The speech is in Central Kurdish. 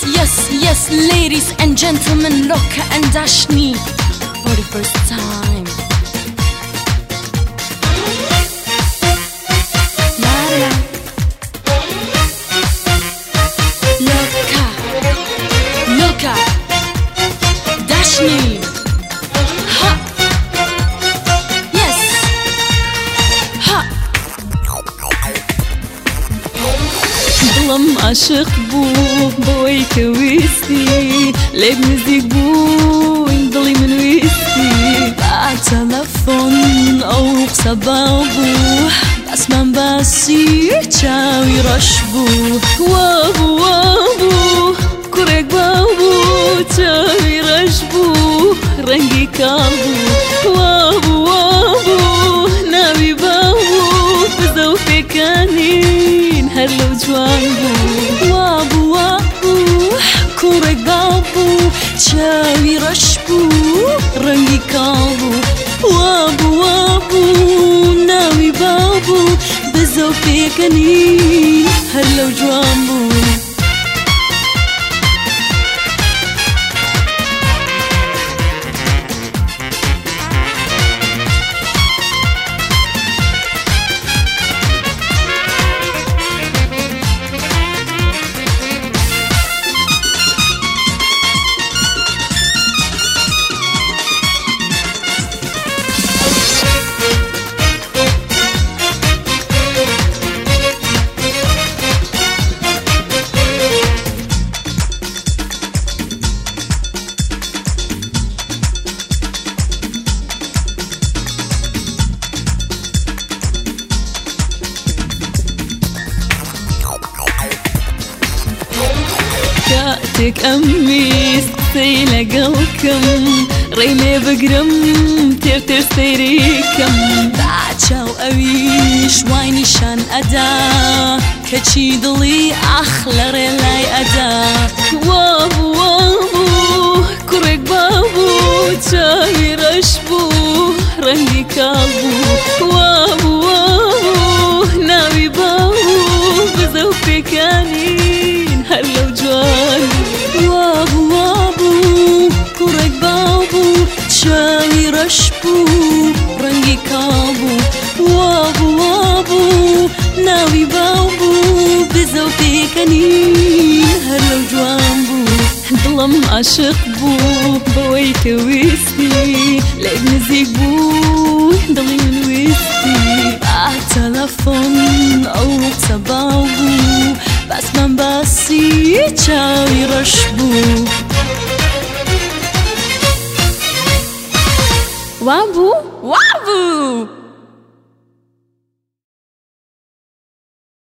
yes, ladies and gentlemen, Loka and Dashni for the first time. Loka, Dashni. Ha. Yes. Ha. ظلم عاشق بوي كويسي لعب مزيك بوي ضلي من ويسي بعد تلفون أو صبابو بس من باسي تشاوي رشبو وابو كوريك بابو تشاوي رشبو رنجي كابو وابو ناوي بابو بزوفي كانين هلو جوانبو وابو كورك بابو تشاوي رشبو رنجي كابو وابو ناوي بابو بزوفي كانين هلو جوانبو كاتك أمي سيلة قلكم ريلي بقرم ترتر سيريكم بعد شاو أويش وايني شان أدا كتشي ضلي أخلى ريلاي أدا وابو كوريك بابو تشاوي رشبو رنجي كابو وابو ناوي بابو بزوفي كانين هلو جواني وابو كورك بابو تشاوي رشبو رنجي كابو وابو ناوي بابو بزوفي كانين هلو جوانبو ظلم عاشق بوي كويسي لعب مزيك بو ضلي من ويسي بعد تلفون أو صبابو بس من باسي تشاوي رشبو وابو